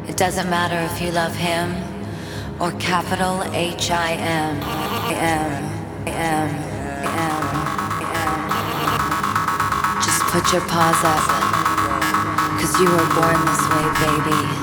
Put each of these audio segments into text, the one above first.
It doesn't matter if you love him or capital H-I-M. Just put your paws up, 'cause you were born this way, baby.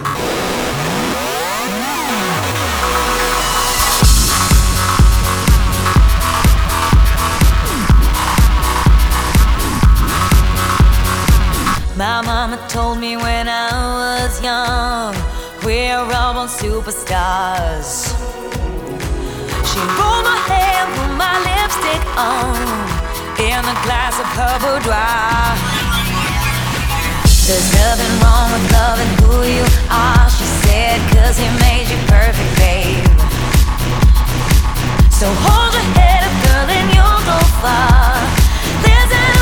My mama told me when I was young, we're all born superstars. She rolled my hair, put my lipstick on, in a glass of her boudoir. There's nothing wrong with loving who you are, she said, 'cause he made you perfect, babe. So hold your head up, girl, and you'll go far. There's an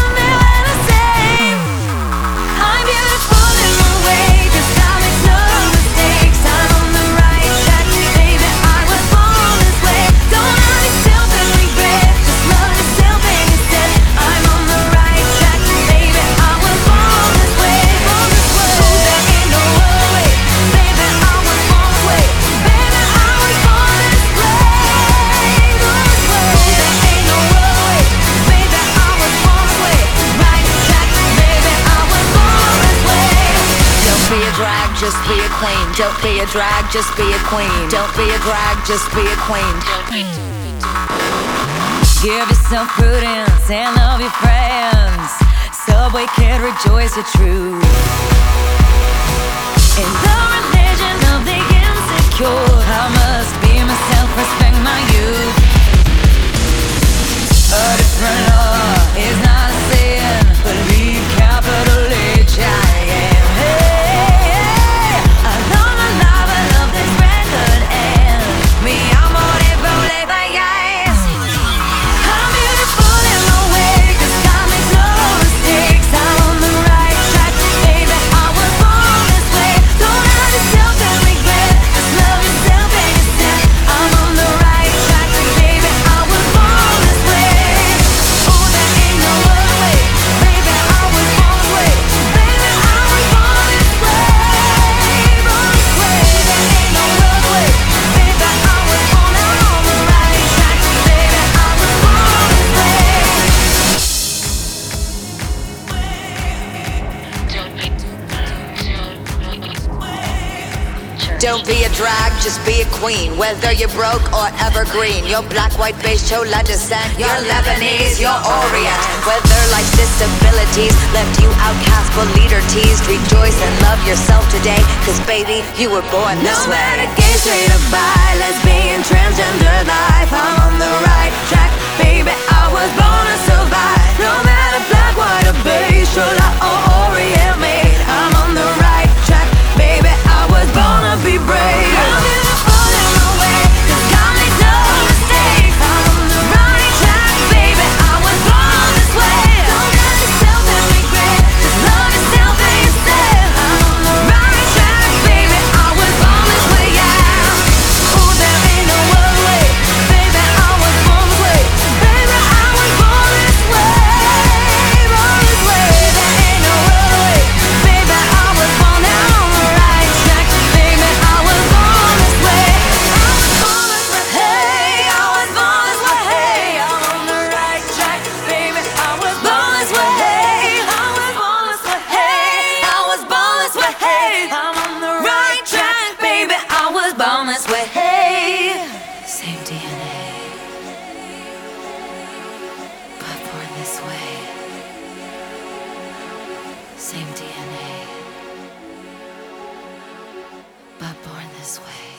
I'm beautiful in my way, 'cause I make no mistakes. I'm on the right track, baby, I was born this way. Don't hurt yourself and regret, just love yourself and instead. I'm on the right track, baby, I was born this way. Oh, there ain't no other way, baby, I was born this way. Baby, I was born this way. There ain't no other way, baby, I was born this way. Right track, baby, I was born this way. Don't be a drag, just be a queen. Don't be a drag, just be a queen. Don't be a drag, just be a queen. Give yourself prudence and love your friends. Subway kid, rejoice your truth. In the religion of the insecure, I must be myself, respect my youth. A different law is not a sin, believe capital H-I-M. Hey, I love my life, I love this record, and mi amor es problema, yes. I'm beautiful in my way, 'cause God makes no mistakes. I'm on the right track, baby, I was born this way. Don't hurt yourself and regret, just love yourself and instead. I'm on the right track, baby, I was born this way. Oh, there ain't no other way, baby, I was born this way. Baby, I was born this way. Born this way, there ain't no other way, baby, I was born. I'm on the right track, baby, I was born this way. Don't be a drag, just be a queen. Whether you're broke or evergreen, you're black, white, beige, chola descent, you're Lebanese, you're Orient. Whether life's disabilities left you outcast but leader teased, rejoice and love yourself today, 'cause baby, you were born this way. No matter gay, straight or bi, lesbian, transgender life, I'm on the right track, baby, I was born to survive. No matter black, white or beige, chola or Orient made, I'm on the right track, baby, I was born to be brave. I'm beautiful in my way, 'cause God makes no mistakes. I'm on the right track, baby, I was born this way. Don't hurt yourself and regret, just love yourself and instead. I'm on the right track, baby, I was born this way, yeah. Oh, there ain't no other way, baby, I was born this way. Baby, I was born this way. Born this way, there ain't no other way, baby, I was born. Now on the right track, baby, I was born this way. I was born this way. Hey, I was born this way. Hey, I'm on the right track, baby, I was born this way. Hey, I was born this way. Hey, I was born this way. Hey, I'm on the right track, baby, I was born this way. Hey, same DNA, but born this way. Same DNA, but born this way.